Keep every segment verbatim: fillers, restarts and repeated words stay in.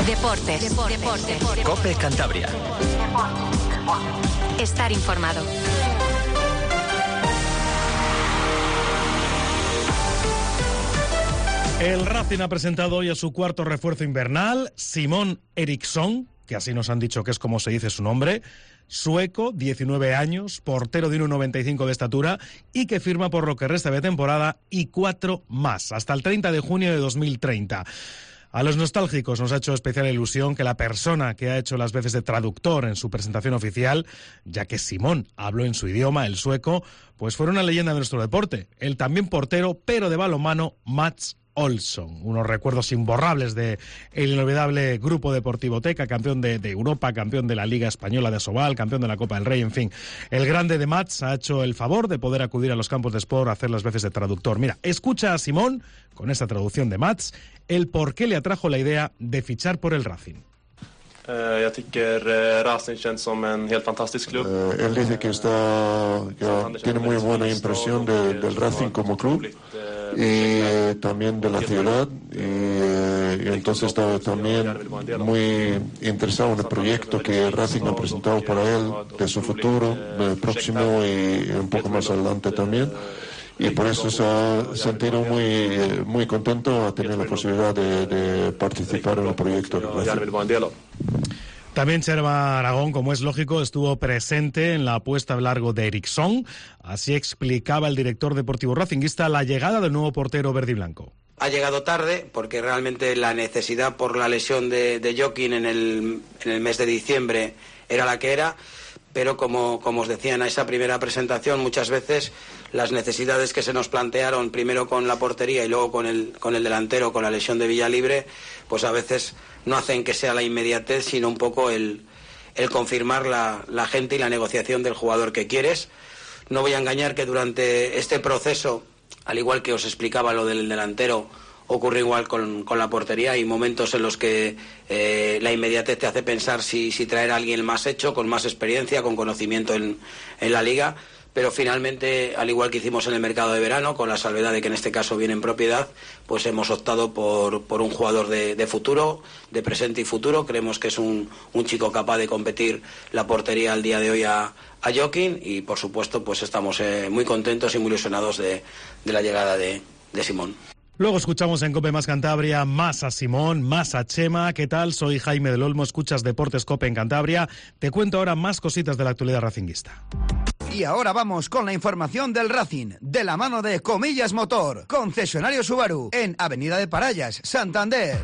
Deportes. Deportes. Deportes. COPE Cantabria. Estar informado. El Racing ha presentado hoy a su cuarto refuerzo invernal, Simon Eriksson, que así nos han dicho que es como se dice su nombre, sueco, diecinueve años, portero de uno noventa y cinco de estatura y que firma por lo que resta de temporada y cuatro más, hasta el treinta de junio de dos mil treinta. A los nostálgicos nos ha hecho especial ilusión que la persona que ha hecho las veces de traductor en su presentación oficial, ya que Simón habló en su idioma, el sueco, pues fuera una leyenda de nuestro deporte. El también portero, pero de balonmano, Mats Olsson. Unos recuerdos imborrables de el inolvidable Grupo Deportivo Teca, campeón de, de Europa, campeón de la Liga Española de Asobal, campeón de la Copa del Rey, en fin. El grande de Mats ha hecho el favor de poder acudir a los campos de sport a hacer las veces de traductor. Mira, escucha a Simón, con esta traducción de Mats, el por qué le atrajo la idea de fichar por el Racing. Uh, jag tycker uh, Racing känns som en helt fantastisk club. Uh, él dice que está que tiene muy buena impresión de, del Racing como club y también de la ciudad y, y entonces está también muy interesado en el proyecto que Racing ha presentado para él, de su futuro, del próximo y un poco más adelante también. Y por eso se ha sentido muy, muy contento a tener la posibilidad de, de participar en el proyecto. También Cherva Aragón, como es lógico, estuvo presente en la puesta a largo de Eriksson. Así explicaba el director deportivo racinguista la llegada del nuevo portero verde y blanco. Ha llegado tarde porque realmente la necesidad por la lesión de, de Jokin en el, en el mes de diciembre era la que era. Pero como, como os decía en esa primera presentación, muchas veces las necesidades que se nos plantearon, primero con la portería y luego con el, con el delantero, con la lesión de Villalibre, pues a veces no hacen que sea la inmediatez, sino un poco el, el confirmar la, la gente y la negociación del jugador que quieres. No voy a engañar que durante este proceso, al igual que os explicaba lo del delantero, ocurre igual con, con la portería. Hay momentos en los que eh, la inmediatez te hace pensar si, si traer a alguien más hecho, con más experiencia, con conocimiento en, en la liga, pero finalmente, al igual que hicimos en el mercado de verano, con la salvedad de que en este caso viene en propiedad, pues hemos optado por, por un jugador de, de futuro, de presente y futuro. Creemos que es un, un chico capaz de competir la portería al día de hoy a, a Jokin y, por supuesto, pues estamos eh, muy contentos y muy ilusionados de, de la llegada de, de Simón. Luego escuchamos en COPE Más Cantabria más a Simón, más a Chema. ¿Qué tal? Soy Jaime del Olmo, escuchas Deportes COPE en Cantabria. Te cuento ahora más cositas de la actualidad racinguista. Y ahora vamos con la información del Racing, de la mano de Comillas Motor, concesionario Subaru, en Avenida de Parallas, Santander.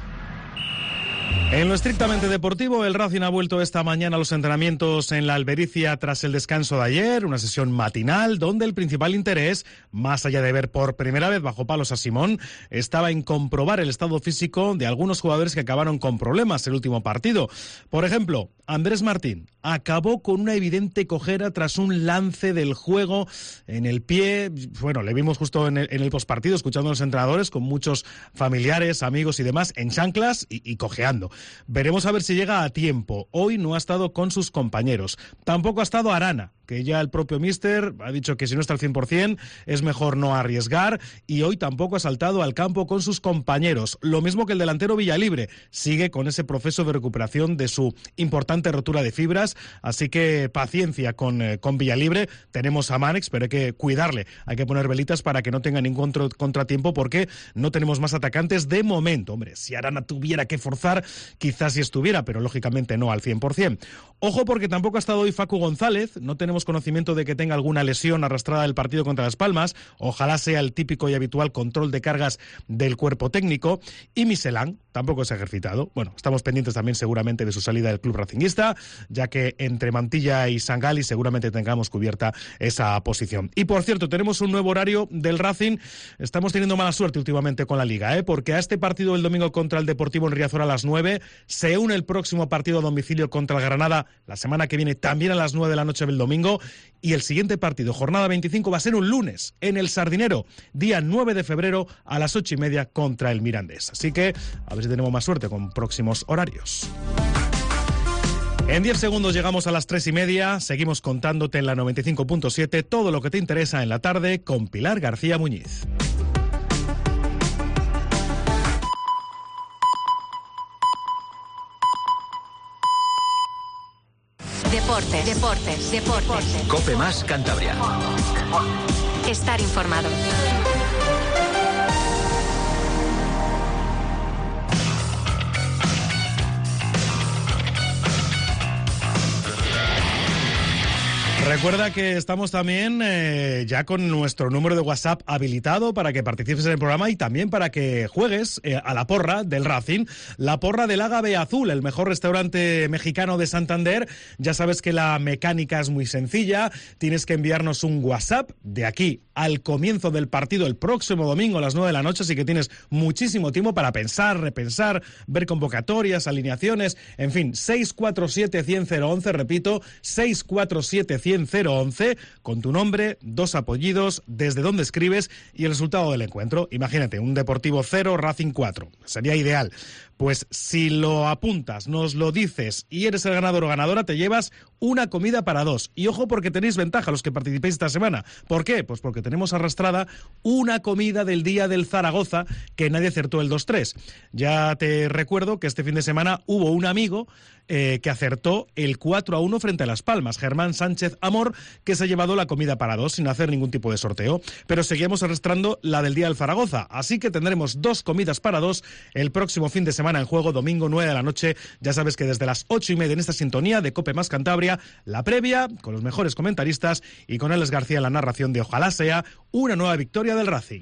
En lo estrictamente deportivo, el Racing ha vuelto esta mañana a los entrenamientos en la Albericia tras el descanso de ayer, una sesión matinal donde el principal interés, más allá de ver por primera vez bajo palos a Simón, estaba en comprobar el estado físico de algunos jugadores que acabaron con problemas el último partido. Por ejemplo, Andrés Martín acabó con una evidente cojera tras un lance del juego en el pie. Bueno, le vimos justo en el, en el postpartido escuchando a los entrenadores con muchos familiares, amigos y demás en chanclas y, y cojeando. Veremos a ver si llega a tiempo. Hoy no ha estado con sus compañeros. Tampoco ha estado Arana, que ya el propio míster ha dicho que si no está al cien por ciento es mejor no arriesgar, y hoy tampoco ha saltado al campo con sus compañeros. Lo mismo que el delantero Villalibre, sigue con ese proceso de recuperación de su importante rotura de fibras, así que paciencia con, eh, con Villalibre. Tenemos a Manex, pero hay que cuidarle, hay que poner velitas para que no tenga ningún contra, contratiempo, porque no tenemos más atacantes de momento. Hombre, si Arana tuviera que forzar, quizás si estuviera, pero lógicamente no al cien por ciento. Ojo, porque tampoco ha estado hoy Facu González, no tenemos conocimiento de que tenga alguna lesión arrastrada del partido contra Las Palmas. Ojalá sea el típico y habitual control de cargas del cuerpo técnico. Y Miselán tampoco se ha ejercitado. Bueno, estamos pendientes también seguramente de su salida del club racinguista, ya que entre Mantilla y Sangali seguramente tengamos cubierta esa posición. Y por cierto, tenemos un nuevo horario del Racing. Estamos teniendo mala suerte últimamente con la Liga, ¿eh? porque a este partido del domingo contra el Deportivo en Riazor a las nueve se une el próximo partido a domicilio contra el Granada la semana que viene también a las nueve de la noche del domingo, y el siguiente partido, jornada veinticinco, va a ser un lunes en el Sardinero, día nueve de febrero a las ocho y media contra el Mirandés. Así que a ver si tenemos más suerte con próximos horarios. En diez segundos llegamos a las tres y media, seguimos contándote en la noventa y cinco punto siete todo lo que te interesa en la tarde con Pilar García Muñiz. Deportes, deportes, deportes. Cope Más Cantabria. Estar informado. Recuerda que estamos también eh, ya con nuestro número de WhatsApp habilitado para que participes en el programa y también para que juegues eh, a la porra del Racing, la porra del Ágave Azul, el mejor restaurante mexicano de Santander. Ya sabes que la mecánica es muy sencilla, tienes que enviarnos un WhatsApp de aquí al comienzo del partido el próximo domingo a las nueve de la noche, así que tienes muchísimo tiempo para pensar, repensar, ver convocatorias, alineaciones, en fin, seis cuatro siete, cien, cero once, repito, seis cuatro siete, cien, cero once, con tu nombre, dos apellidos, desde dónde escribes y el resultado del encuentro. Imagínate, un Deportivo cero, Racing cuatro, sería ideal. Pues si lo apuntas, nos lo dices y eres el ganador o ganadora, te llevas una comida para dos. Y ojo, porque tenéis ventaja los que participéis esta semana. ¿Por qué? Pues porque tenemos arrastrada una comida del día del Zaragoza que nadie acertó el dos tres. Ya te recuerdo que este fin de semana hubo un amigo eh, que acertó el cuatro a uno frente a Las Palmas, Germán Sánchez Amor, que se ha llevado la comida para dos sin hacer ningún tipo de sorteo. Pero seguimos arrastrando la del día del Zaragoza, así que tendremos dos comidas para dos el próximo fin de semana en juego, domingo nueve de la noche. Ya sabes que desde las ocho y media en esta sintonía de Cope Más Cantabria, la previa con los mejores comentaristas y con Alex García en la narración de ojalá sea una nueva victoria del Racing.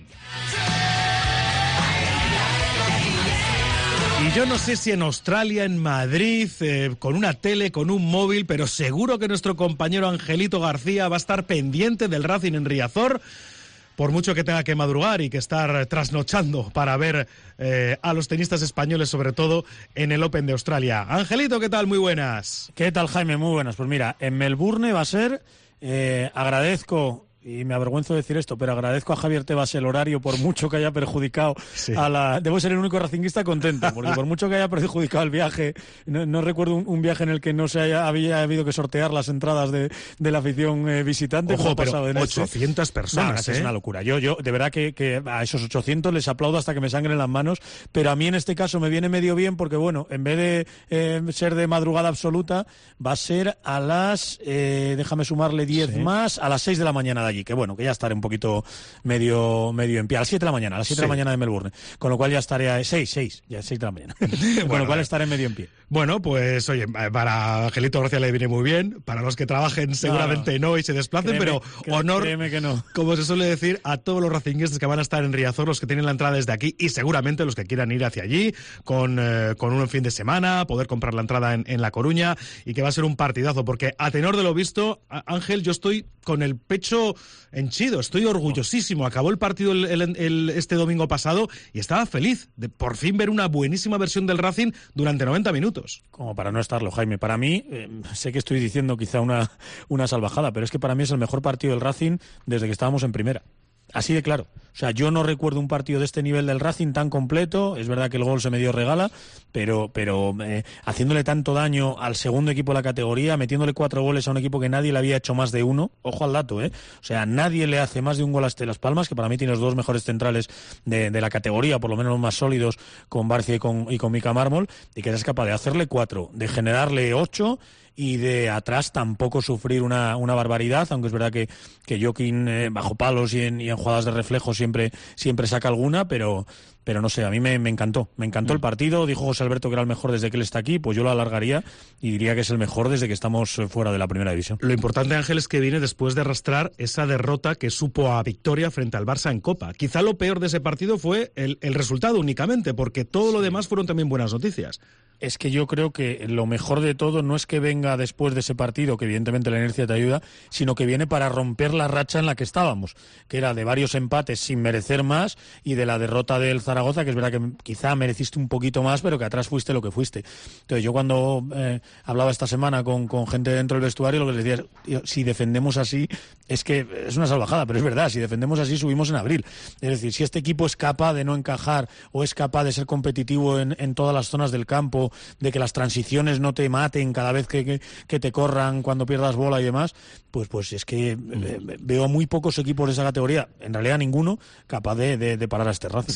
Y yo no sé si en Australia, en Madrid, eh, con una tele, con un móvil, pero seguro que nuestro compañero Angelito García va a estar pendiente del Racing en Riazor, por mucho que tenga que madrugar y que estar trasnochando para ver eh, a los tenistas españoles, sobre todo en el Open de Australia. Angelito, ¿qué tal? Muy buenas. ¿Qué tal, Jaime? Muy buenas. Pues mira, en Melbourne va a ser, eh, agradezco... y me avergüenzo de decir esto, pero agradezco a Javier Tebas el horario, por mucho que haya perjudicado sí. a la... Debo ser el único racinguista contento, porque por mucho que haya perjudicado el viaje, no, no recuerdo un, un viaje en el que no se haya había habido que sortear las entradas de, de la afición eh, visitante. Ojo, pero en ochocientas este. personas, no, ¿eh? Es una locura. Yo, yo de verdad que, que a esos ochocientos les aplaudo hasta que me sangren las manos, pero a mí en este caso me viene medio bien porque, bueno, en vez de eh, ser de madrugada absoluta, va a ser a las, eh, déjame sumarle diez sí. más, a las seis de la mañana de allí, que bueno, que ya estaré un poquito medio medio en pie, a las siete de la mañana, a las siete sí. de la mañana de Melbourne, con lo cual ya estaré a seis, seis, ya seis de la mañana, bueno, con lo cual estaré medio en pie. Bueno, pues oye, para Angelito García le viene muy bien, para los que trabajen seguramente no, no y se desplacen, créeme, pero honor, créeme que no. como se suele decir, a todos los racinguistas que van a estar en Riazor, los que tienen la entrada desde aquí y seguramente los que quieran ir hacia allí con, eh, con un fin de semana, poder comprar la entrada en, en La Coruña y que va a ser un partidazo, porque a tenor de lo visto, Ángel, yo estoy con el pecho henchido, estoy orgullosísimo. Acabó el partido el, el, el, este domingo pasado y estaba feliz de por fin ver una buenísima versión del Racing durante noventa minutos. Como para no estarlo, Jaime. Para mí, eh, sé que estoy diciendo quizá una, una salvajada, pero es que para mí es el mejor partido del Racing desde que estábamos en primera. Así de claro. O sea, yo no recuerdo un partido de este nivel del Racing tan completo. Es verdad que el gol se me dio regala, pero pero eh, haciéndole tanto daño al segundo equipo de la categoría, metiéndole cuatro goles a un equipo que nadie le había hecho más de uno. Ojo al dato, ¿eh? O sea, nadie le hace más de un gol a este Las Palmas, que para mí tiene los dos mejores centrales de, de la categoría, por lo menos los más sólidos, con Barcia y con, y con Mica Mármol, y que es capaz de hacerle cuatro, de generarle ocho y de atrás tampoco sufrir una, una barbaridad, aunque es verdad que, que Joaquín eh, bajo palos y en, y en jugadas de reflejo siempre, siempre saca alguna, pero, pero no sé, a mí me, me encantó, me encantó mm. el partido. Dijo José Alberto que era el mejor desde que él está aquí, pues yo lo alargaría y diría que es el mejor desde que estamos fuera de la primera división. Lo importante, Ángel, es que viene después de arrastrar esa derrota que supo a victoria frente al Barça en Copa. Quizá lo peor de ese partido fue el, el resultado únicamente, porque todo lo demás fueron también buenas noticias. Es que yo creo que lo mejor de todo no es que venga después de ese partido, que evidentemente la inercia te ayuda, sino que viene para romper la racha en la que estábamos, que era de varios empates sin merecer más y de la derrota del Zaragoza, que es verdad que quizá mereciste un poquito más, pero que atrás fuiste lo que fuiste. Entonces yo cuando eh, hablaba esta semana con, con gente dentro del vestuario, lo que les decía es, si defendemos así, es que es una salvajada, pero es verdad, si defendemos así subimos en abril. Es decir, si este equipo es capaz de no encajar o es capaz de ser competitivo en, en todas las zonas del campo, de que las transiciones no te maten cada vez que, que, que te corran cuando pierdas bola y demás, pues pues es que eh, veo muy pocos equipos de esa categoría, en realidad ninguno, capaz de, de, de parar a este Racing. ¿Sabes qué pasa?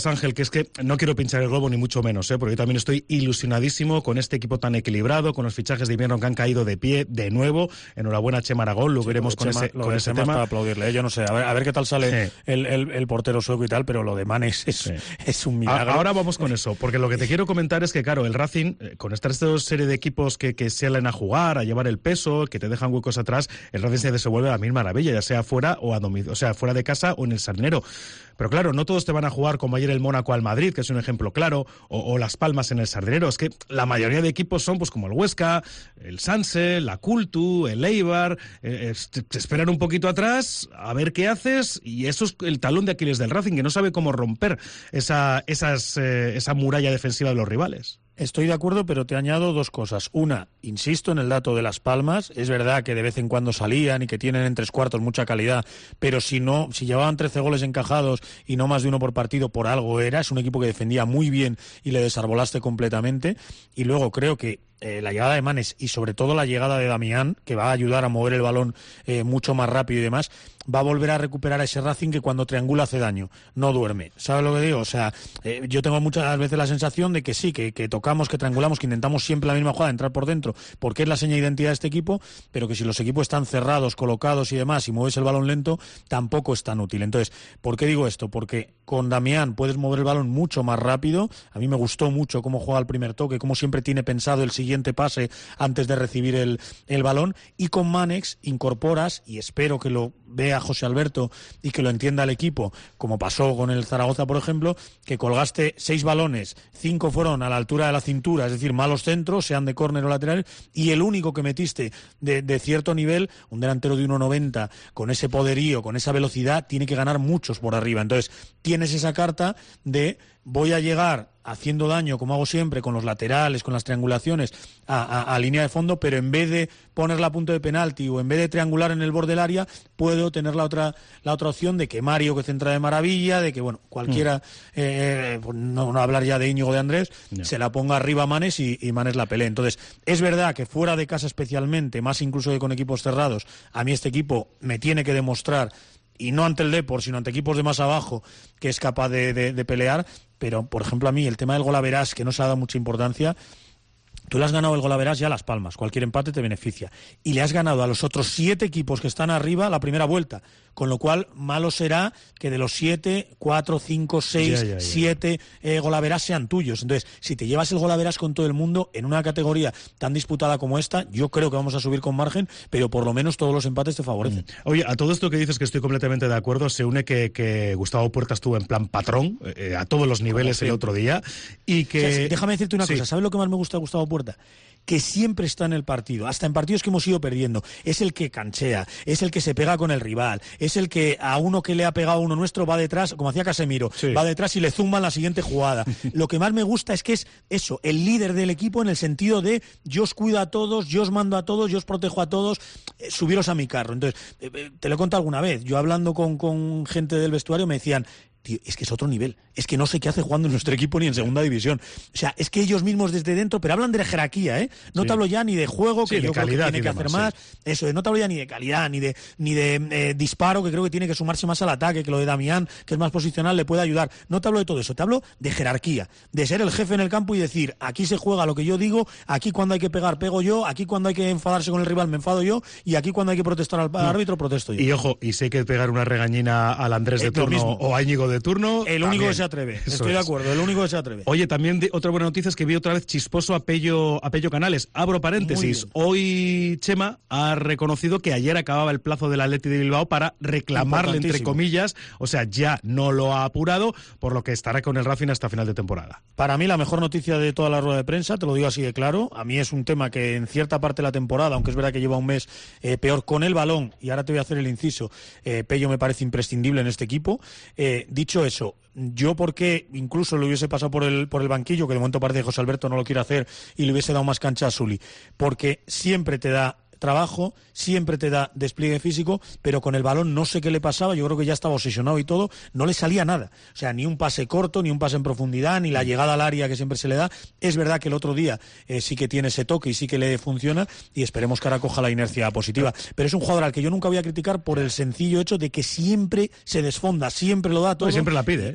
decías, Ángel, que es que no quiero pinchar el globo ni mucho menos, ¿eh? Porque yo también estoy ilusionadísimo con este equipo tan equilibrado, con los fichajes de invierno que han caído de pie de nuevo. Enhorabuena, Chema Aragón, lo sí, veremos con Chema, ese, con ese tema. Para aplaudirle, ¿eh? Yo no sé, a ver, a ver qué tal sale sí. el, el, el portero sueco y tal, pero lo de Manes es, sí. es un milagro. Ahora vamos con eso, porque lo que te quiero comentar es que, claro, el Racing, con esta serie de equipos que, que salen a jugar, a llevar el peso, que te dejan huecos atrás, el Racing se desenvuelve a la mil maravilla, ya sea fuera o a domic- o sea, fuera de casa o en el Sardinero. Pero claro, no todos te van a jugar como ayer el Mónaco al Madrid, que es un ejemplo claro, o, o Las Palmas en el Sardinero. Es que la mayoría de equipos son pues como el Huesca, el Sanse, la Cultu, el Eibar. Eh, te, te esperan un poquito atrás a ver qué haces, y eso es el talón de Aquiles del Racing, que no sabe cómo romper esa, esas, eh, esa muralla defensiva de los rivales. Estoy de acuerdo, pero te añado dos cosas. Una, insisto en el dato de Las Palmas. Es verdad que de vez en cuando salían y que tienen en tres cuartos mucha calidad, pero si no, si llevaban trece goles encajados y no más de uno por partido, por algo era. Es un equipo que defendía muy bien y le desarbolaste completamente. Y luego creo que eh, la llegada de Manes y sobre todo la llegada de Damián, que va a ayudar a mover el balón eh, mucho más rápido y demás, va a volver a recuperar a ese Racing que cuando triangula hace daño, no duerme. ¿Sabes lo que digo? O sea, eh, yo tengo muchas veces la sensación de que sí, que, que tocamos, que triangulamos, que intentamos siempre la misma jugada, entrar por dentro, porque es la seña de identidad de este equipo, pero que si los equipos están cerrados, colocados y demás, y mueves el balón lento, tampoco es tan útil. Entonces, ¿por qué digo esto? Porque con Damián puedes mover el balón mucho más rápido. A mí me gustó mucho cómo juega el primer toque, cómo siempre tiene pensado el siguiente pase antes de recibir el, el balón, y con Manex incorporas, y espero que lo vea José Alberto y que lo entienda el equipo, como pasó con el Zaragoza, por ejemplo, que colgaste seis balones, cinco fueron a la altura de la cintura, es decir, malos centros, sean de córner o laterales, y el único que metiste de, de cierto nivel, un delantero de uno noventa, con ese poderío, con esa velocidad, tiene que ganar muchos por arriba. Entonces, tienes esa carta de voy a llegar haciendo daño, como hago siempre, con los laterales, con las triangulaciones, a, a, a línea de fondo, pero en vez de ponerla a punto de penalti o en vez de triangular en el borde del área, puedo tener la otra la otra opción de que Mario, que centra de maravilla, de que, bueno, cualquiera, mm. eh, no, no hablar ya de Íñigo, de Andrés, no. se la ponga arriba a Manes y, y Manes la pelee. Entonces, es verdad que fuera de casa especialmente, más incluso que con equipos cerrados, a mí este equipo me tiene que demostrar, y no ante el Depor, sino ante equipos de más abajo, que es capaz de, de, de pelear. Pero, por ejemplo, a mí el tema del gol a verás, que no se ha dado mucha importancia, tú le has ganado el gol a verás ya a Las Palmas, cualquier empate te beneficia, y le has ganado a los otros siete equipos que están arriba la primera vuelta, con lo cual malo será que de los siete, cuatro, cinco, seis, ya, ya, ya. siete eh, golaveras sean tuyos. Entonces, si te llevas el golaveras con todo el mundo en una categoría tan disputada como esta, yo creo que vamos a subir con margen, pero por lo menos todos los empates te favorecen. Mm. Oye, a todo esto que dices, que estoy completamente de acuerdo, se une que, que Gustavo Puerta estuvo en plan patrón eh, a todos los niveles el otro día, y que... O sea, sí, déjame decirte una sí. cosa, ¿sabes lo que más me gusta de Gustavo Puerta? Que siempre está en el partido, hasta en partidos que hemos ido perdiendo. Es el que canchea, es el que se pega con el rival, es el que a uno que le ha pegado a uno nuestro va detrás, como hacía Casemiro, sí. va detrás y le zumba en la siguiente jugada. Lo que más me gusta es que es eso, el líder del equipo, en el sentido de yo os cuido a todos, yo os mando a todos, yo os protejo a todos, eh, subiros a mi carro. Entonces, eh, te lo he contado alguna vez, yo hablando con, con gente del vestuario me decían, tío, es que es otro nivel, es que no sé qué hace jugando en nuestro equipo ni en segunda división. O sea, es que ellos mismos desde dentro, pero hablan de la jerarquía, ¿eh? No sí. te hablo ya ni de juego, que sí, yo creo que tiene que hacer más, sí. eso, no te hablo ya ni de calidad, ni de ni de eh, disparo, que creo que tiene que sumarse más al ataque, que lo de Damián, que es más posicional, le puede ayudar. No te hablo de todo eso, te hablo de jerarquía, de ser el jefe en el campo y decir, aquí se juega lo que yo digo, aquí cuando hay que pegar, pego yo, aquí cuando hay que enfadarse con el rival, me enfado yo, y aquí cuando hay que protestar al no. árbitro, protesto yo. Y ojo, y si hay que pegar una regañina al Andrés de turno o a Íñigo de turno... El único también. Que se atreve, Eso estoy es. de acuerdo, el único que se atreve. Oye, también de, otra buena noticia es que vi otra vez chisposo a Pello, a Pello Canales. Abro paréntesis. Hoy Chema ha reconocido que ayer acababa el plazo del Athletic de Bilbao para reclamarle, entre comillas, o sea, ya no lo ha apurado, por lo que estará con el Racing hasta final de temporada. Para mí la mejor noticia de toda la rueda de prensa, te lo digo así de claro, a mí es un tema que en cierta parte de la temporada, aunque es verdad que lleva un mes eh, peor con el balón, y ahora te voy a hacer el inciso, eh, Pello me parece imprescindible en este equipo. Eh, dicho eso, yo porque incluso le hubiese pasado por el por el banquillo, que de momento parece que José Alberto no lo quiere hacer, y le hubiese dado más cancha a Suli, porque siempre te da trabajo, siempre te da despliegue físico, pero con el balón no sé qué le pasaba, yo creo que ya estaba obsesionado y todo, no le salía nada, o sea, ni un pase corto, ni un pase en profundidad, ni la llegada al área que siempre se le da. Es verdad que el otro día eh, sí que tiene ese toque y sí que le funciona, y esperemos que ahora coja la inercia positiva, pero es un jugador al que yo nunca voy a criticar por el sencillo hecho de que siempre se desfonda, siempre lo da todo. Pues siempre la pide, ¿eh?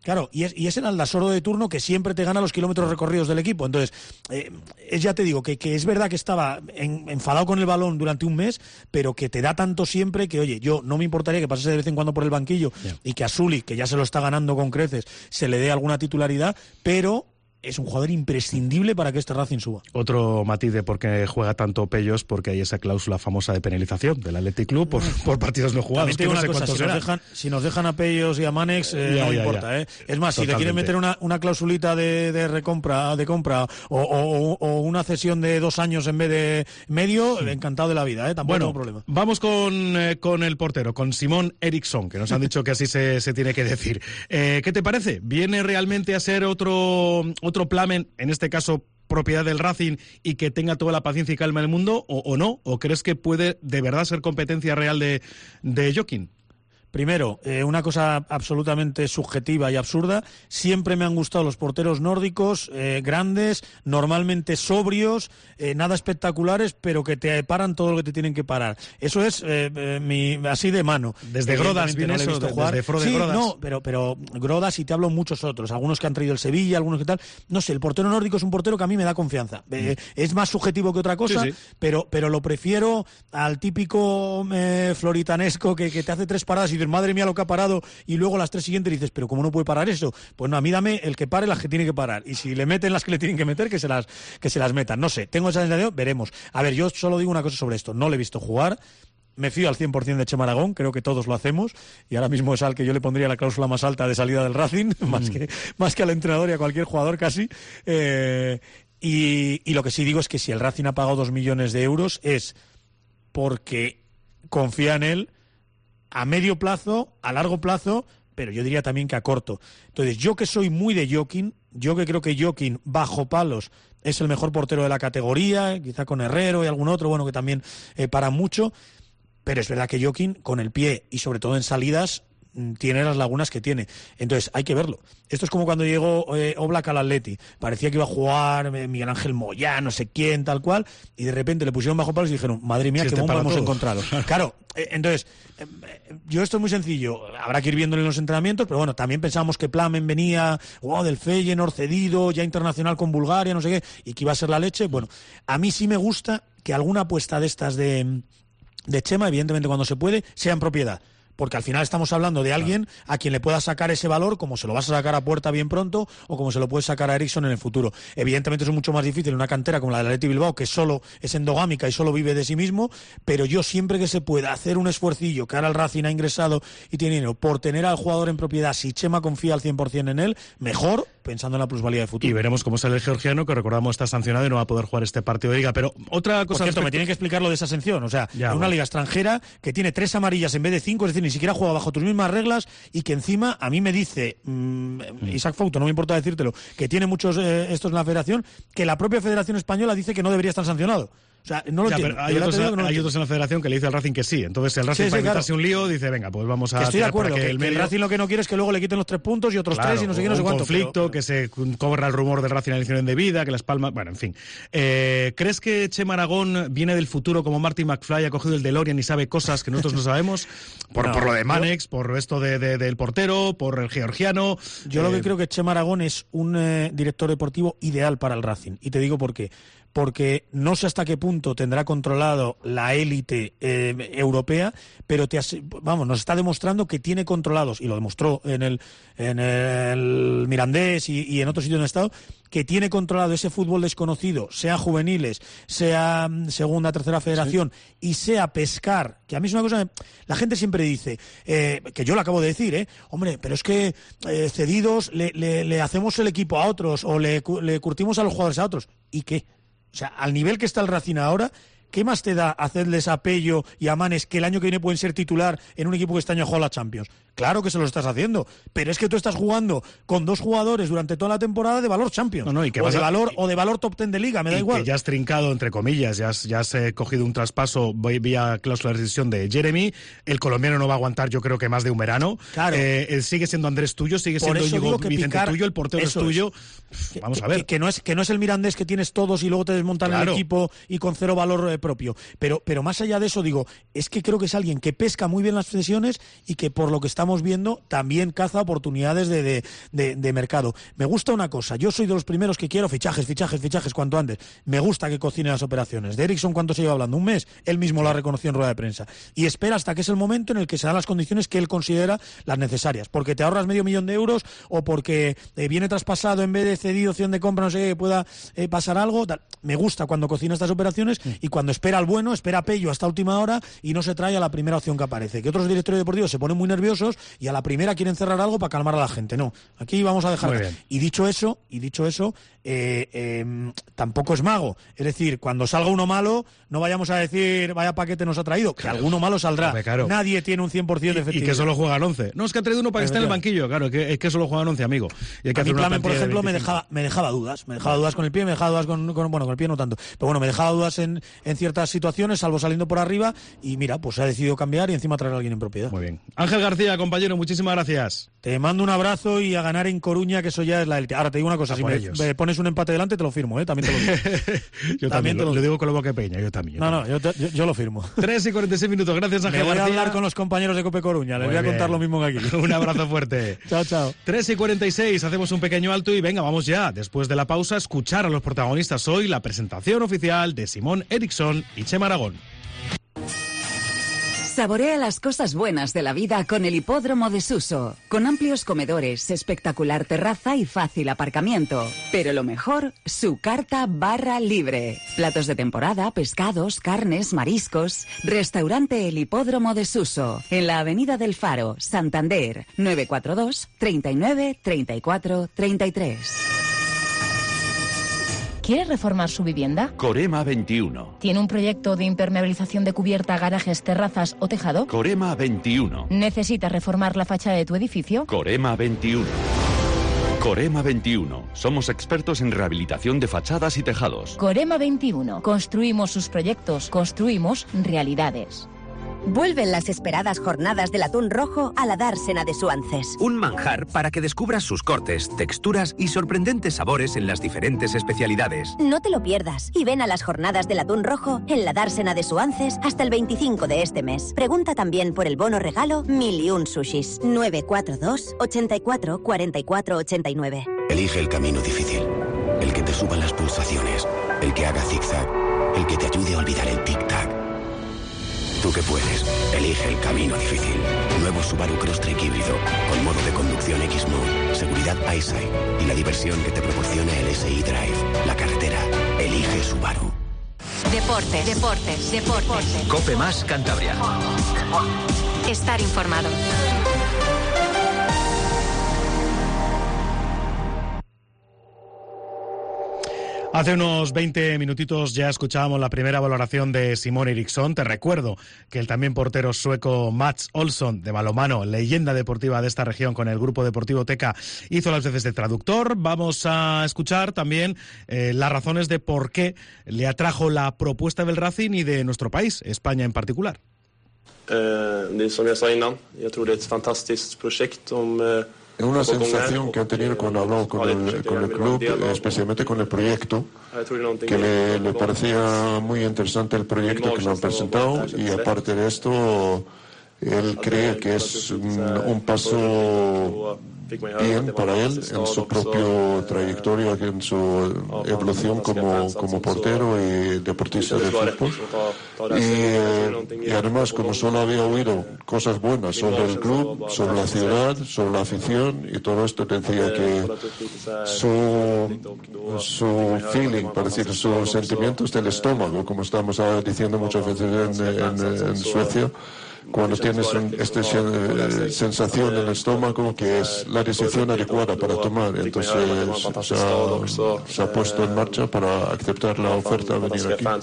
Claro, y es, y es el Aldasoro de turno que siempre te gana los kilómetros recorridos del equipo. Entonces, eh, es, ya te digo, que, que es verdad que estaba en, enfadado con el balón durante un mes, pero que te da tanto siempre que, oye, yo no me importaría que pasase de vez en cuando por el banquillo yeah. y que a Sully, que ya se lo está ganando con creces, se le dé alguna titularidad, pero es un jugador imprescindible para que este Racing suba. Otro matiz de por qué juega tanto Pellos, porque hay esa cláusula famosa de penalización del Athletic Club por, por partidos no jugados. Que no sé cosa, si, nos dejan, si nos dejan a Pellos y a Manex, eh, ya, no ya, importa. Ya. ¿eh? Es más, Totalmente. Si le quieren meter una, una klausulita de, de recompra, de compra o, o, o una cesión de dos años en vez de medio, sí. encantado de la vida, ¿eh? tampoco bueno, tengo problema. Vamos con, eh, con el portero, con Simón Eriksson, que nos han dicho que así se, se tiene que decir. Eh, ¿Qué te parece? ¿Viene realmente a ser otro, otro Plamen, en este caso propiedad del Racing, y que tenga toda la paciencia y calma del mundo, o, o no? ¿O crees que puede de verdad ser competencia real de, de Jokin? Primero, eh, una cosa absolutamente subjetiva y absurda, siempre me han gustado los porteros nórdicos, eh, grandes, normalmente sobrios, eh, nada espectaculares, pero que te paran todo lo que te tienen que parar. Eso es eh, eh, mi, así de mano. Desde Grodas viene no eso, de, desde Frode sí, Grodas. No, pero, pero Grodas, y te hablo muchos otros, algunos que han traído el Sevilla, algunos que tal. No sé, el portero nórdico es un portero que a mí me da confianza. Eh, es más subjetivo que otra cosa, sí, sí. Pero, pero lo prefiero al típico eh, floritanesco que, que te hace tres paradas y dices, madre mía lo que ha parado, y luego las tres siguientes dices, pero ¿cómo no puede parar eso? Pues no, a mí dame el que pare las que tiene que parar, y si le meten las que le tienen que meter, que se las, que se las metan. No sé, tengo esa sensación, veremos. A ver, yo solo digo una cosa sobre esto, no le he visto jugar. Me fío al cien por ciento de Chema Aragón, creo que todos lo hacemos, y ahora mismo es al que yo le pondría la cláusula más alta de salida del Racing, mm. más, que, más que al entrenador y a cualquier jugador casi. Eh, y, y lo que sí digo es que si el Racing ha pagado dos millones de euros es porque confía en él a medio plazo, a largo plazo, pero yo diría también que a corto. Entonces, yo que soy muy de Jokin, yo que creo que Jokin, bajo palos, es el mejor portero de la categoría, quizá con Herrero y algún otro, bueno, que también eh, para mucho, pero es verdad que Jokin, con el pie y sobre todo en salidas, tiene las lagunas que tiene. Entonces, hay que verlo. Esto es como cuando llegó eh, Oblak al Atleti. Parecía que iba a jugar eh, Miguel Ángel Moyá, no sé quién, tal cual, y de repente le pusieron bajo palos y dijeron, madre mía, sí, qué bomba hemos todo. encontrado. Claro, eh, entonces, eh, yo esto es muy sencillo. Habrá que ir viéndolo en los entrenamientos, pero bueno, también pensamos que Plamen venía wow, del Feyenoord cedido, ya internacional con Bulgaria, no sé qué, y que iba a ser la leche. Bueno, a mí sí me gusta que alguna apuesta de estas de, de Chema, evidentemente cuando se puede, sea en propiedad. Porque al final estamos hablando de alguien a quien le pueda sacar ese valor, como se lo vas a sacar a Puerta bien pronto o como se lo puedes sacar a Eriksson en el futuro. Evidentemente eso es mucho más difícil en una cantera como la del Athletic Bilbao, que solo es endogámica y solo vive de sí mismo, pero yo siempre que se pueda hacer un esfuercillo, que ahora el Racing ha ingresado y tiene dinero, por tener al jugador en propiedad, si Chema confía al cien por ciento en él, mejor, pensando en la plusvalía de futuro. Y veremos cómo sale el georgiano, que recordamos está sancionado y no va a poder jugar este partido de liga. Pero otra cosa... Por cierto, respecto... me tienen que explicar lo de esa sanción. O sea, ya, en una bueno. liga extranjera que tiene tres amarillas en vez de cinco, es decir, ni siquiera juega bajo tus mismas reglas, y que encima a mí me dice mmm, Isaac Fouto, no me importa decírtelo, que tiene muchos eh, estos en la federación, que la propia Federación Española dice que no debería estar sancionado. O sea, no lo ya, entiendo. Hay, otros, no hay otros en la federación que le dice al Racing que sí. Entonces el Racing, sí, para sí, evitarse claro. un lío, dice, venga, pues vamos a... Que estoy de acuerdo, que, que, el, que medio... el Racing lo que no quiere es que luego le quiten los tres puntos y otros claro, tres y no sé qué, no sé cuánto. Un conflicto, pero, pero... que se corra el rumor del Racing en la elección indebida, que Las Palmas... Bueno, en fin. Eh, ¿Crees que Chema Aragón viene del futuro como Marty McFly, ha cogido el DeLorean y sabe cosas que nosotros no sabemos? Por, no, por lo de Manex, yo... por esto de, de, del portero, por el georgiano... Yo eh... lo que creo que Chema Aragón es un eh, director deportivo ideal para el Racing. Y te digo por qué. Porque no sé hasta qué punto tendrá controlado la élite eh, europea, pero te has, vamos, nos está demostrando que tiene controlados, y lo demostró en el, en el Mirandés y, y en otros sitios donde ha estado, que tiene controlado ese fútbol desconocido, sea juveniles, sea segunda, tercera federación, sí. y sea pescar, que a mí es una cosa, la gente siempre dice, eh, que yo lo acabo de decir, eh, hombre, pero es que eh, cedidos le, le, le hacemos el equipo a otros, o le, le curtimos a los jugadores a otros, ¿y qué? O sea, al nivel que está el Racing ahora, ¿qué más te da hacerles a Pello y a Manes, que el año que viene pueden ser titular en un equipo que este año ha jugado la Champions? Claro que se lo estás haciendo, pero es que tú estás jugando con dos jugadores durante toda la temporada de valor Champions, no, no, y que o, de a... valor, o de valor top ten de Liga, me da y igual. Que ya has trincado, entre comillas, ya has, ya has eh, cogido un traspaso vía cláusula de rescisión de Jeremy, el colombiano no va a aguantar, yo creo que más de un verano, claro. eh, él sigue siendo Andrés tuyo, sigue Por siendo Íñigo Vicente picar, tuyo, el portero es tuyo, es. Vamos que, a ver. Que, que, no es, que no es el Mirandés que tienes todos y luego te desmontan claro. el equipo y con cero valor eh, propio, pero, pero más allá de eso digo, es que creo que es alguien que pesca muy bien las cesiones y que por lo que está estamos viendo, también caza oportunidades de, de, de, de mercado. Me gusta una cosa, yo soy de los primeros que quiero fichajes, fichajes, fichajes cuanto antes. Me gusta que cocine las operaciones. De Eriksson, ¿cuánto se lleva hablando? Un mes. Él mismo lo ha reconocido en rueda de prensa. Y espera hasta que es el momento en el que se dan las condiciones que él considera las necesarias. Porque te ahorras medio millón de euros o porque eh, viene traspasado en vez de cedido, opción de compra, no sé qué, que pueda eh, pasar algo. Tal. Me gusta cuando cocina estas operaciones y cuando espera al bueno, espera a Pello hasta última hora y no se trae a la primera opción que aparece. Que otros directores deportivos se ponen muy nerviosos y a la primera quieren cerrar algo para calmar a la gente. No, aquí vamos a dejar. Y dicho eso, y dicho eso, eh, eh, tampoco es mago. Es decir, cuando salga uno malo, no vayamos a decir vaya paquete nos ha traído, que claro, alguno malo saldrá. Hombre, claro. Nadie tiene un cien por ciento de efectividad. Y que solo juegan once. No, es que ha traído uno para que esté en el banquillo. Claro, es que, es que solo juegan once, amigo. Y hay que a hacer mí Plamen, por ejemplo, de me dejaba, me dejaba dudas. Me dejaba dudas con el pie, me dejaba dudas con, con... Bueno, con el pie no tanto. Pero bueno, me dejaba dudas en, en ciertas situaciones, salvo saliendo por arriba. Y mira, pues se ha decidido cambiar y encima traer a alguien en propiedad. Muy bien. Ángel García, compañero, muchísimas gracias. Te mando un abrazo y a ganar en Coruña, que eso ya es la élite. Ahora te digo una cosa, a si me, me pones un empate delante te lo firmo, ¿eh? También te lo digo. Yo también, también te lo, lo digo con la boca peña, yo también. Yo no, también. no, yo, te, yo, yo lo firmo. tres y cuarenta y seis minutos, gracias Ángel García. Me voy García. a hablar con los compañeros de Cope Coruña, les Muy voy a bien. contar lo mismo que aquí. Un abrazo fuerte. Chao, chao. tres y cuarenta y seis, hacemos un pequeño alto y venga, vamos ya, después de la pausa, a escuchar a los protagonistas hoy, la presentación oficial de Simón Eriksson y Chema Aragón. Saborea las cosas buenas de la vida con el Hipódromo de Suso, con amplios comedores, espectacular terraza y fácil aparcamiento. Pero lo mejor, su carta barra libre. Platos de temporada, pescados, carnes, mariscos. Restaurante El Hipódromo de Suso, en la Avenida del Faro, Santander, nueve cuatro dos, treinta y nueve, treinta y cuatro, treinta y tres. ¿Quiere reformar su vivienda? Corema veintiuno. ¿Tiene un proyecto de impermeabilización de cubierta, garajes, terrazas o tejado? Corema veintiuno. ¿Necesita reformar la fachada de tu edificio? Corema veintiuno. Corema veintiuno. Somos expertos en rehabilitación de fachadas y tejados. Corema veintiuno. Construimos sus proyectos, construimos realidades. Vuelven las esperadas jornadas del atún rojo a la dársena de Suances. Un manjar para que descubras sus cortes, texturas y sorprendentes sabores en las diferentes especialidades. No te lo pierdas y ven a las jornadas del atún rojo en la dársena de Suances hasta el veinticinco de este mes. Pregunta también por el bono regalo Mil y un Sushis. nueve cuatro dos, ochenta y cuatro, cuarenta y cuatro, ochenta y nueve. Elige el camino difícil, el que te suba las pulsaciones, el que haga zigzag, el que te ayude a olvidar el tic-tac. Tú que puedes, elige el camino difícil. Nuevo Subaru Crosstrek híbrido, con modo de conducción X-Mode, seguridad EyeSight y la diversión que te proporciona el S I Drive. La carretera, elige Subaru. Deportes, deportes, deportes. Cope Más Cantabria. Estar informado. Hace unos veinte minutitos ya escuchábamos la primera valoración de Simón Eriksson. Te recuerdo que el también portero sueco Mats Olsson, de balonmano, leyenda deportiva de esta región con el grupo deportivo Teca, hizo las veces de traductor. Vamos a escuchar también eh, las razones de por qué le atrajo la propuesta del Racing y de nuestro país, España en particular. Eh, det som jag sa innan, jag tror det är ett fantastiskt projekt om eh... Es una sensación que han tenido cuando hablado con el, con el club, especialmente con el proyecto, que le, le parecía muy interesante el proyecto que lo han presentado y aparte de esto, él cree que es un, un paso bien para él en su propia trayectoria, en su evolución como, como portero y deportista de fútbol. Y, y además, como solo había oído cosas buenas sobre el club, sobre la ciudad, sobre la afición y todo esto, decía que su, su feeling, para decir, sus sentimientos del estómago, como estamos diciendo muchas veces en, en, en Suecia, cuando tienes un, esta eh, sensación en el estómago que es la decisión adecuada para tomar, entonces se ha, se ha puesto en marcha para aceptar la oferta de venir aquí.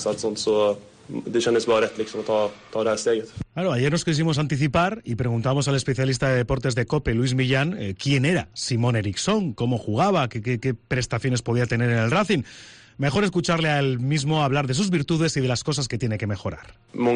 Claro, ayer nos quisimos anticipar y preguntamos al especialista de deportes de COPE, Luis Millán, eh, quién era Simón Eriksson, cómo jugaba, qué, qué, qué prestaciones podía tener en el Racing. Mejor escucharle a él mismo hablar de sus virtudes y de las cosas que tiene que mejorar.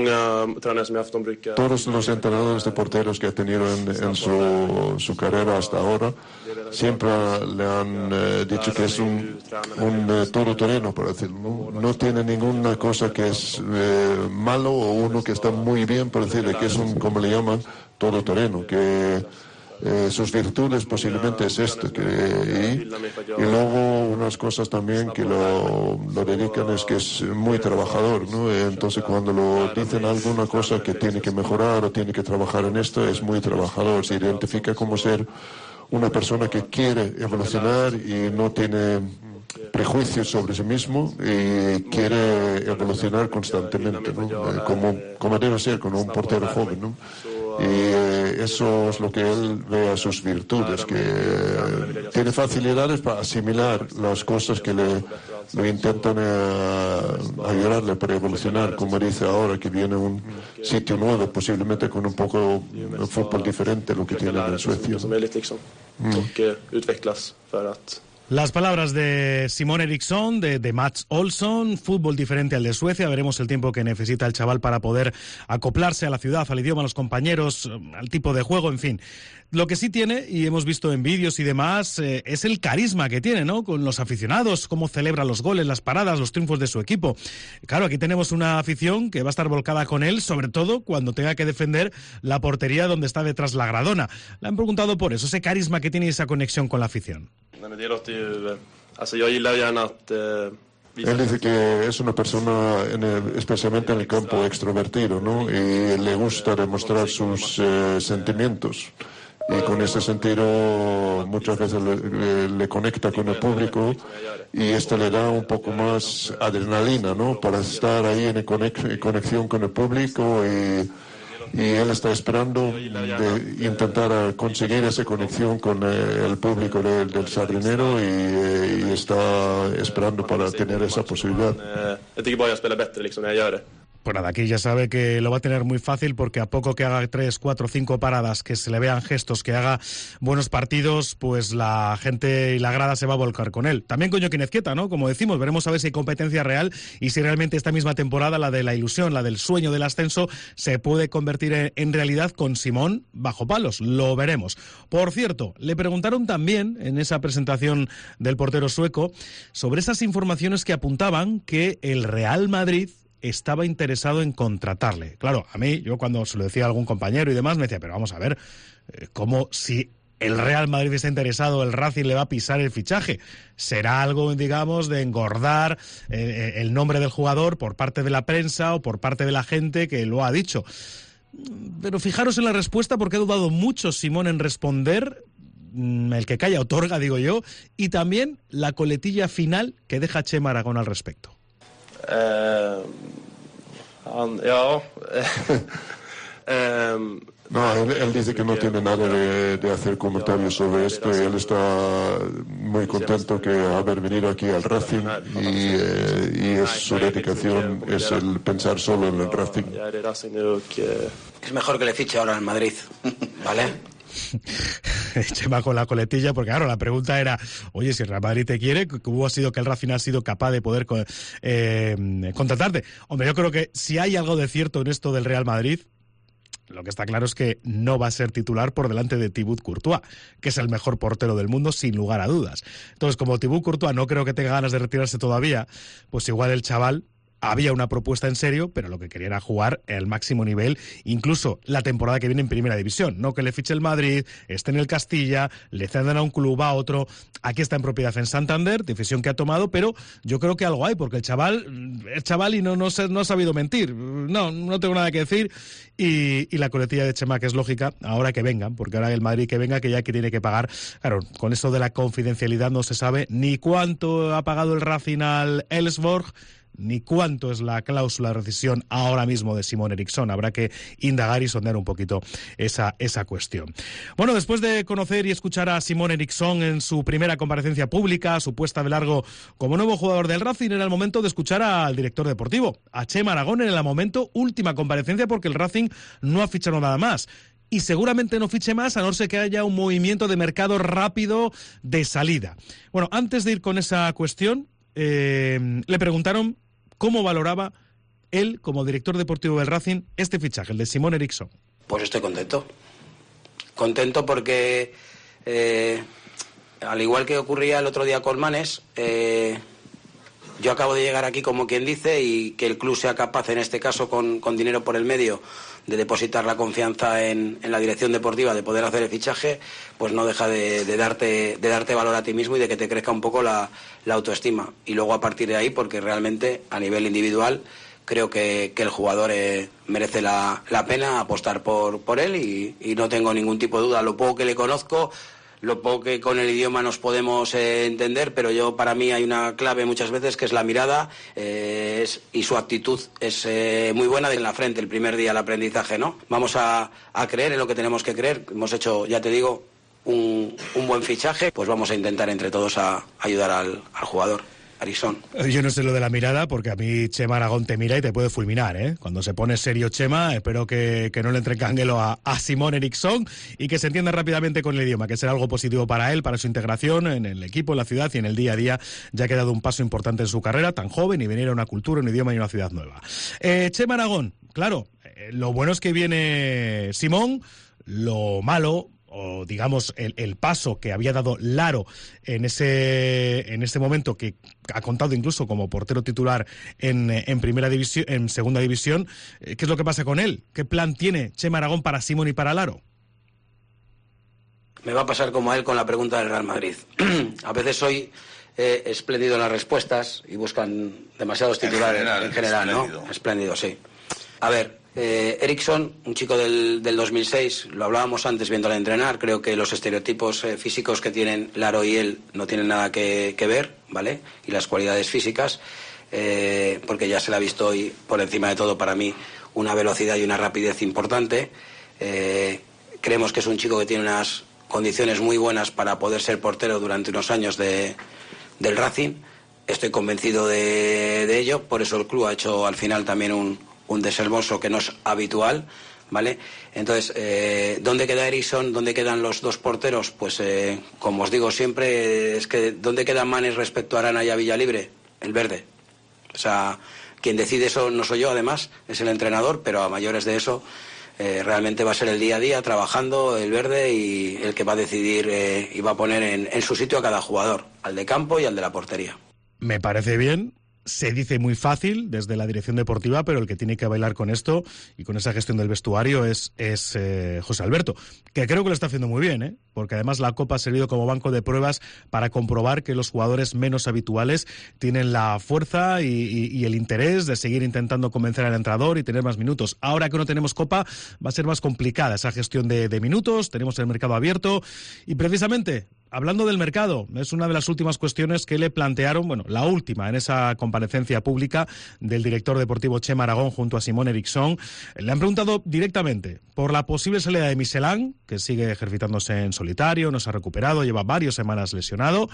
Todos los entrenadores de porteros que ha tenido en, en su, su carrera hasta ahora siempre le han eh, dicho que es un, un eh, todoterreno, por decirlo. ¿no? No tiene ninguna cosa que es eh, malo o uno que está muy bien, por decirlo. decirle que es un, como le llaman, todoterreno, que eh, sus virtudes posiblemente es esto. Que, y, y luego unas cosas también que lo, lo dedican es que es muy trabajador, ¿no? Entonces cuando lo dicen alguna cosa que tiene que mejorar o tiene que trabajar en esto, es muy trabajador, se identifica como ser una persona que quiere evolucionar y no tiene prejuicios sobre sí mismo y quiere evolucionar constantemente, ¿no? Eh, como, como debe ser con un portero joven, ¿no? Y eh, eso es lo que él ve a sus virtudes, que eh, tiene facilidades para asimilar las cosas que le, le intentan eh, ayudarle para evolucionar, como dice ahora, que viene un sitio nuevo, posiblemente con un poco de fútbol diferente a lo que tiene en Suecia. Mm. Las palabras de Simon Eriksson, de, de Mats Olsson, fútbol diferente al de Suecia. Veremos el tiempo que necesita el chaval para poder acoplarse a la ciudad, al idioma, a los compañeros, al tipo de juego, en fin. Lo que sí tiene, y hemos visto en vídeos y demás, eh, es el carisma que tiene, ¿no? Con los aficionados, cómo celebra los goles, las paradas, los triunfos de su equipo. Claro, aquí tenemos una afición que va a estar volcada con él, sobre todo cuando tenga que defender la portería donde está detrás la Gradona. Le han preguntado por eso, ese carisma que tiene y esa conexión con la afición. Él dice que es una persona, en el, especialmente en el campo, extrovertido, ¿no? Y le gusta demostrar sus eh, sentimientos. Y con ese sentido muchas veces le, le, le conecta con el público y esto le da un poco más adrenalina, ¿no? Para estar ahí en conexión con el público y... y él está esperando de intentar conseguir esa conexión con el público del, del Sardinero y, y está esperando para tener esa posibilidad. Pues nada, aquí ya sabe que lo va a tener muy fácil porque a poco que haga tres, cuatro, cinco paradas, que se le vean gestos, que haga buenos partidos, pues la gente y la grada se va a volcar con él. También con Joaquín Ezquieta, ¿no? Como decimos, veremos a ver si hay competencia real y si realmente esta misma temporada, la de la ilusión, la del sueño del ascenso, se puede convertir en, en realidad con Simón bajo palos. Lo veremos. Por cierto, le preguntaron también en esa presentación del portero sueco sobre esas informaciones que apuntaban que el Real Madrid estaba interesado en contratarle. Claro, a mí, yo cuando se lo decía a algún compañero y demás, me decía, pero vamos a ver, ¿cómo si el Real Madrid está interesado, el Racing le va a pisar el fichaje? Será algo, digamos, de engordar eh, el nombre del jugador por parte de la prensa o por parte de la gente que lo ha dicho. Pero fijaros en la respuesta, porque ha dudado mucho Simón en responder. El que calla otorga, digo yo, y también la coletilla final que deja Chema Aragón al respecto. Uh, han, ja um, No, él, él dice que no tiene nada de, de hacer comentarios sobre esto y él está muy contento que haber venido aquí al Racing y, eh, y es su dedicación es el pensar solo en el Racing. Es mejor que le fiche ahora en Madrid, ¿vale? Chema con la coletilla, porque claro, la pregunta era, oye, si el Real Madrid te quiere, ¿cómo ha sido que el Racing ha sido capaz de poder eh, contratarte? Hombre, yo creo que si hay algo de cierto en esto del Real Madrid, lo que está claro es que no va a ser titular por delante de Thibaut Courtois, que es el mejor portero del mundo sin lugar a dudas. Entonces, como Thibaut Courtois no creo que tenga ganas de retirarse todavía, pues igual el chaval... Había una propuesta en serio, pero lo que quería era jugar al máximo nivel, incluso la temporada que viene en Primera División. No que le fiche el Madrid, esté en el Castilla, le cedan a un club, a otro. Aquí está en propiedad en Santander, decisión que ha tomado, pero yo creo que algo hay, porque el chaval es chaval y no, no, no ha sabido mentir. No, no tengo nada que decir. Y, y la coletilla de Chema, que es lógica, ahora que vengan, porque ahora el Madrid que venga, que ya que tiene que pagar. Claro, con eso de la confidencialidad no se sabe ni cuánto ha pagado el Racing al Elfsborg, ni cuánto es la cláusula de rescisión ahora mismo de Simon Eriksson. Habrá que indagar y sondear un poquito esa, esa cuestión. Bueno, después de conocer y escuchar a Simon Eriksson en su primera comparecencia pública, su puesta de largo como nuevo jugador del Racing, era el momento de escuchar al director deportivo, a Chema Aragón, en el momento última comparecencia, porque el Racing no ha fichado nada más. Y seguramente no fiche más, a no ser que haya un movimiento de mercado rápido de salida. Bueno, antes de ir con esa cuestión, eh, le preguntaron cómo valoraba él, como director deportivo del Racing, este fichaje, el de Simon Eriksson. Pues estoy contento. Contento porque, eh, al igual que ocurría el otro día con Manes, eh, yo acabo de llegar aquí como quien dice, y que el club sea capaz, en este caso con, con dinero por el medio, de depositar la confianza en, en la dirección deportiva, de poder hacer el fichaje, pues no deja de, de darte de darte valor a ti mismo y de que te crezca un poco la, la autoestima. Y luego a partir de ahí, porque realmente a nivel individual creo que, que el jugador eh, merece la, la pena apostar por, por él y, y no tengo ningún tipo de duda. Lo poco que le conozco, lo poco que con el idioma nos podemos eh, entender, pero yo, para mí, hay una clave muchas veces que es la mirada eh, es, y su actitud es eh, muy buena en la frente el primer día del aprendizaje, ¿no? Vamos a, a creer en lo que tenemos que creer. Hemos hecho, ya te digo, un, un buen fichaje, pues vamos a intentar entre todos a ayudar al, al jugador. Ericsson. Yo no sé lo de la mirada, porque a mí Chema Aragón te mira y te puede fulminar, ¿eh? Cuando se pone serio Chema, espero que, que no le entre canguelo a, a Simón Ericsson y que se entienda rápidamente con el idioma, que será algo positivo para él, para su integración en el equipo, en la ciudad y en el día a día, ya que ha dado un paso importante en su carrera, tan joven, y venir a una cultura, un idioma y una ciudad nueva. Eh, Chema Aragón, claro, eh, lo bueno es que viene Simón, lo malo, o digamos el, el paso que había dado Laro en ese en ese momento, que ha contado incluso como portero titular en, en primera división, en segunda división. ¿Qué es lo que pasa con él? ¿Qué plan tiene Chema Aragón para Simón y para Laro? Me va a pasar como a él con la pregunta del Real Madrid. A veces soy eh, espléndido en las respuestas y buscan demasiados titulares en general, en general, ¿no? Espléndido, sí. A ver, Eh, Ericsson, un chico del, del dos mil seis, lo hablábamos antes viéndole entrenar, creo que los estereotipos eh, físicos que tienen Laro y él no tienen nada que, que ver, ¿vale? Y las cualidades físicas, eh, porque ya se le ha visto hoy, por encima de todo, para mí, una velocidad y una rapidez importante. Eh, creemos que es un chico que tiene unas condiciones muy buenas para poder ser portero durante unos años de, del Racing. Estoy convencido de, de ello, por eso el club ha hecho al final también un un desembolso que no es habitual, ¿vale? Entonces, eh, ¿dónde queda Ericsson? ¿Dónde quedan los dos porteros? Pues, eh, como os digo siempre, es que ¿dónde quedan Manes respecto a Arana y a Villalibre? El verde. O sea, quien decide eso no soy yo, además, es el entrenador, pero a mayores de eso, eh, realmente va a ser el día a día trabajando el verde y el que va a decidir eh, y va a poner en, en su sitio a cada jugador, al de campo y al de la portería. Me parece bien. Se dice muy fácil desde la dirección deportiva, pero el que tiene que bailar con esto y con esa gestión del vestuario es, es eh, José Alberto, que creo que lo está haciendo muy bien, ¿eh? Porque además la Copa ha servido como banco de pruebas para comprobar que los jugadores menos habituales tienen la fuerza y, y, y el interés de seguir intentando convencer al entrenador y tener más minutos. Ahora que no tenemos Copa, va a ser más complicada esa gestión de, de minutos, tenemos el mercado abierto y precisamente, hablando del mercado, es una de las últimas cuestiones que le plantearon, bueno, la última en esa comparecencia pública del director deportivo Chema Aragón junto a Simón Ericsson. Le han preguntado directamente por la posible salida de Michelán, que sigue ejercitándose en solitario, no se ha recuperado, lleva varias semanas lesionado,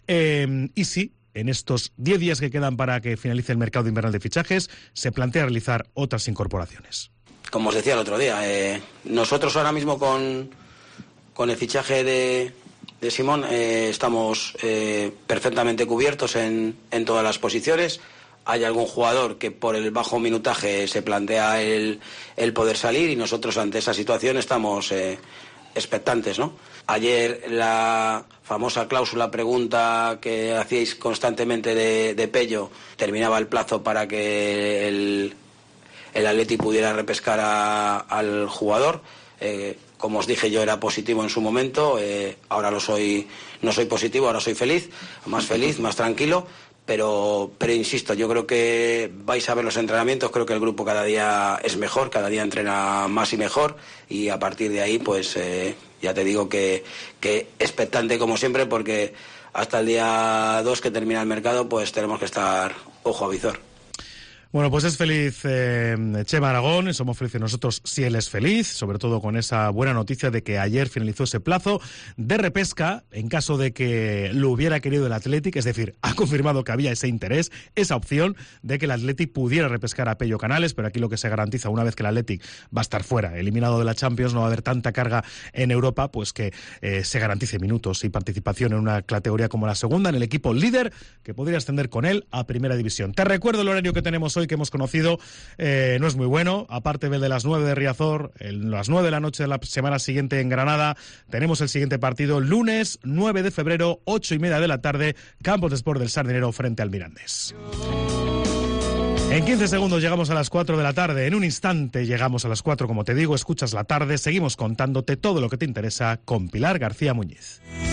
eh, y sí, en estos diez días que quedan para que finalice el mercado invernal de fichajes, se plantea realizar otras incorporaciones. Como os decía el otro día, eh, nosotros ahora mismo con, con el fichaje de... de Simón, eh, estamos eh, perfectamente cubiertos en, en todas las posiciones. Hay algún jugador que por el bajo minutaje se plantea el, el poder salir y nosotros ante esa situación estamos eh, expectantes, ¿no? Ayer la famosa cláusula pregunta que hacíais constantemente de, de Pello, terminaba el plazo para que el, el Atleti pudiera repescar a, al jugador. Eh, Como os dije, yo era positivo en su momento, eh, ahora lo soy, no soy positivo, ahora soy feliz, más feliz, más tranquilo, pero, pero insisto, yo creo que vais a ver los entrenamientos, creo que el grupo cada día es mejor, cada día entrena más y mejor, y a partir de ahí, pues eh, ya te digo que, que expectante como siempre, porque hasta el día dos que termina el mercado, pues tenemos que estar ojo a visor. Bueno, pues es feliz eh, Chema Aragón, somos felices nosotros si él es feliz, sobre todo con esa buena noticia de que ayer finalizó ese plazo de repesca en caso de que lo hubiera querido el Athletic, es decir, ha confirmado que había ese interés, esa opción de que el Athletic pudiera repescar a Pello Canales, pero aquí lo que se garantiza una vez que el Athletic va a estar fuera, eliminado de la Champions, no va a haber tanta carga en Europa, pues que eh, se garantice minutos y participación en una categoría como la segunda, en el equipo líder, que podría ascender con él a Primera División. Te recuerdo el horario que tenemos hoy hoy que hemos conocido eh, no es muy bueno. Aparte del de las nueve de Riazor, en las nueve de la noche de la semana siguiente en Granada, tenemos el siguiente partido lunes nueve de febrero, ocho y media de la tarde, Campos de Sport del Sardinero frente al Mirandés. En quince segundos llegamos a las cuatro de la tarde. En un instante llegamos a las cuatro, como te digo, escuchas la tarde. Seguimos contándote todo lo que te interesa con Pilar García Muñiz.